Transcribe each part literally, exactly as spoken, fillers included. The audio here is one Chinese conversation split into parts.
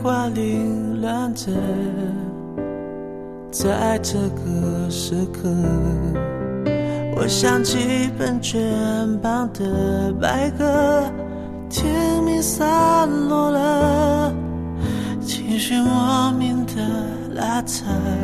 花凌乱着，在这个时刻，我想起本卷旁的白鸽，天明散落了，情绪莫名的拉扯，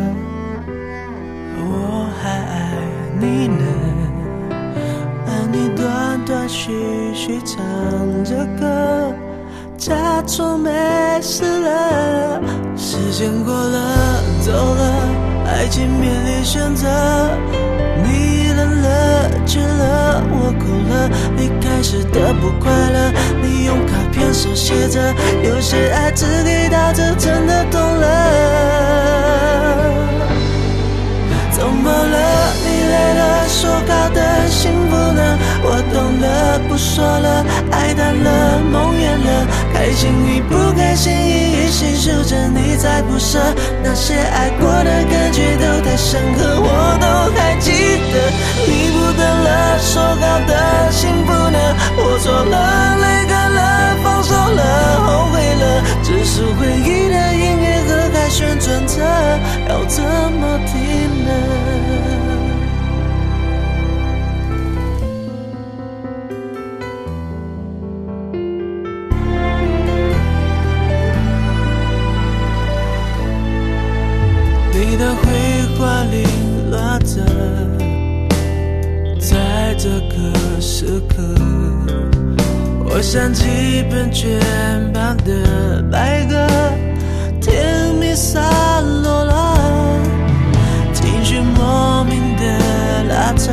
我还爱你呢，而你断断续续唱着歌，假装没事了。时间过了，走了，爱情面临选择，你冷了，倦了，我哭了，离开时的不快乐，你用卡片手写着，有些爱只给到这，真的懂了。怎么了？你累了，说好的幸福呢？我懂了，不说了，爱淡了，梦远了，开心与不开心一一细数着，你在不舍，那些爱过的感觉都太深刻，我都还记得。你不等了，说好的幸福呢？我错了，泪干了，放手了，后悔了，只是回忆的音乐盒还旋转着，要怎么停呢？你的绘画凌乱着，在这个时刻，我想起本卷旁的白鸽，天明散落了，情绪莫名的拉扯，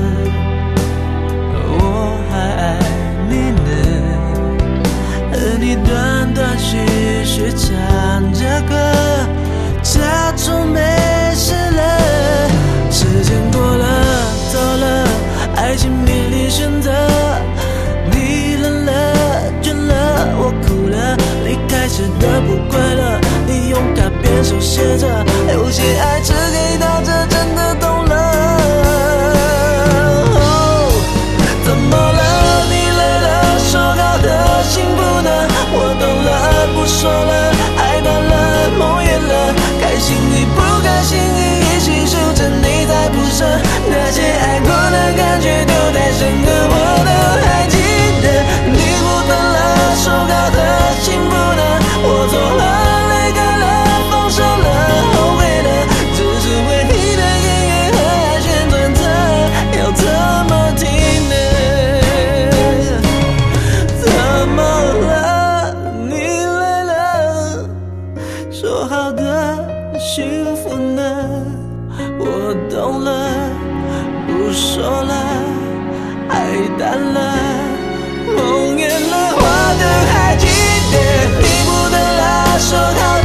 我还爱你呢，而你断断续续唱着歌，假装没事了。时间过了，走了，爱情面临选择，你冷了，倦了，我哭了，离开时的不快乐，你用卡片手写着，有些爱只给到这，真的懂了。哦，怎么了？你累了，说好的幸福呢？我懂了，不说了，爱淡了，梦远了，开心与不开心一起数着，你在不舍，那些爱过的感觉都太深刻，我都还记得。你不等了，说好的幸福呢？我错了，泪干了，放手了，后悔了，只是回忆的音乐盒还旋转着，要怎么停呢？怎么了？你累了，说好的幸福呢？我懂了，不说了，爱淡了，梦远了，我都还记得。你不等了，说好